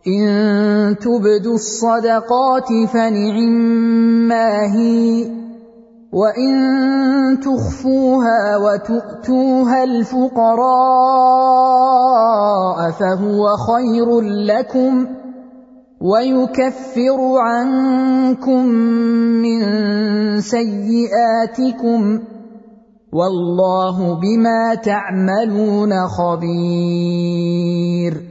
إن تبدوا الصدقات فنعما هي، وإن تخفوها وتؤتوها الفقراء فهو خير لكم ويكفر عنكم من سيئاتكم والله بما تعملون خبير.